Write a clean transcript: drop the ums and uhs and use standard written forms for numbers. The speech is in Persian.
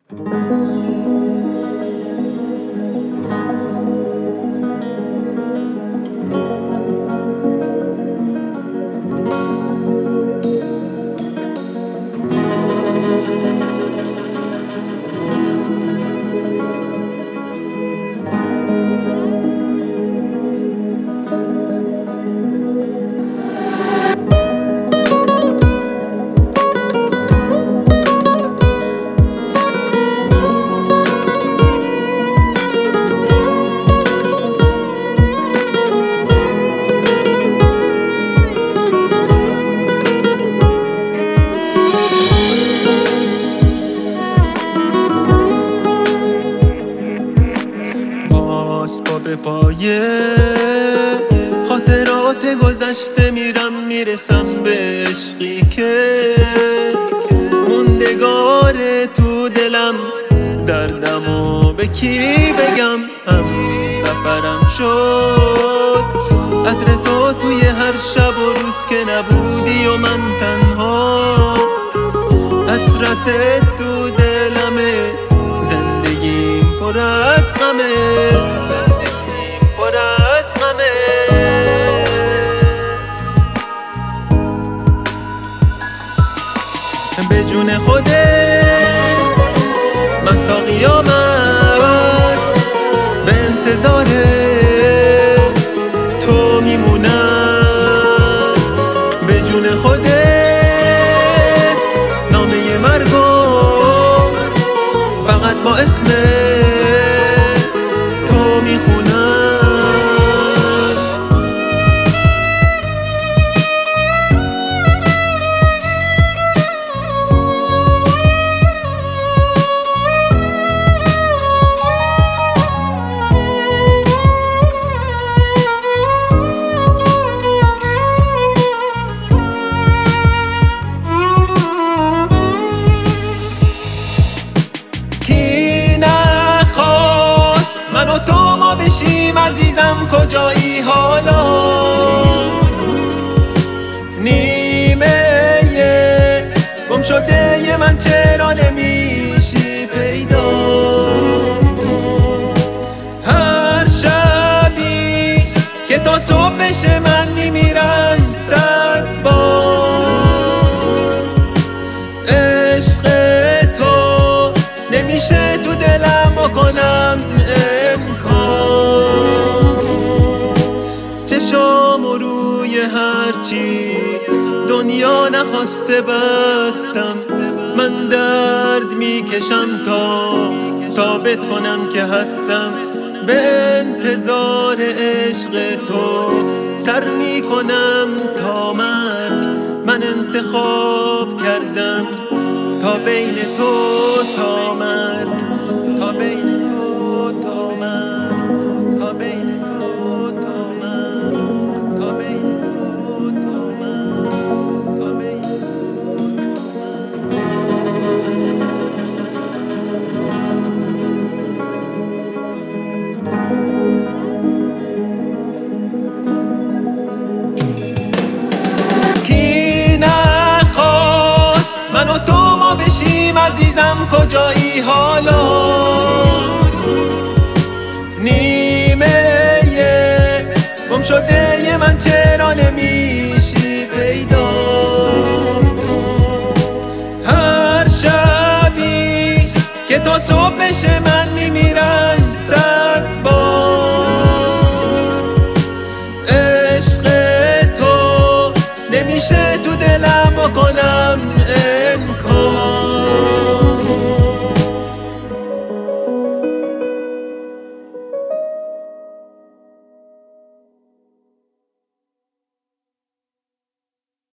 به پای خاطرات گذشته میرسم به عشقی که موندگار تو دلم، دردمو به کی بگم؟ هم سفرم شد عطر تو توی هر شب و روز که نبودی و من تنها، حسرت تو دلمه، زندگیم پر از غمه، پر از غمه. به جون خودت من تا قیامت به انتظار تو میمونم. به جون خودت نامه مرگو فقط با اسم تو میخونم. من و تو ما بشیم عزیزم، کجایی حالا؟ نیمه گم شده من چرا نمیشی پیدا؟ هر شبی که تا صبح بشه من میمیرم 100 بار. عشق تو نمیشه تو دلم بکنم چشام روی هرچی دنیا نخواسته بستم. من درد میکشم تا ثابت کنم که هستم. به انتظار عشق تو سر میکنم تا مرگ. من انتخاب کردم تا بین تو تا مرگ، تا بین تو تا مرگ، تا بین تو تا مرگ، تا بین تو تا مرگ، تا بین کی نخواست من و تو ما بشیم عزیزم، کجایی حالا؟ نیمه گم شده من چرا نمیشی پیدا؟ هر شبی که تا صبح بشه من میمیرم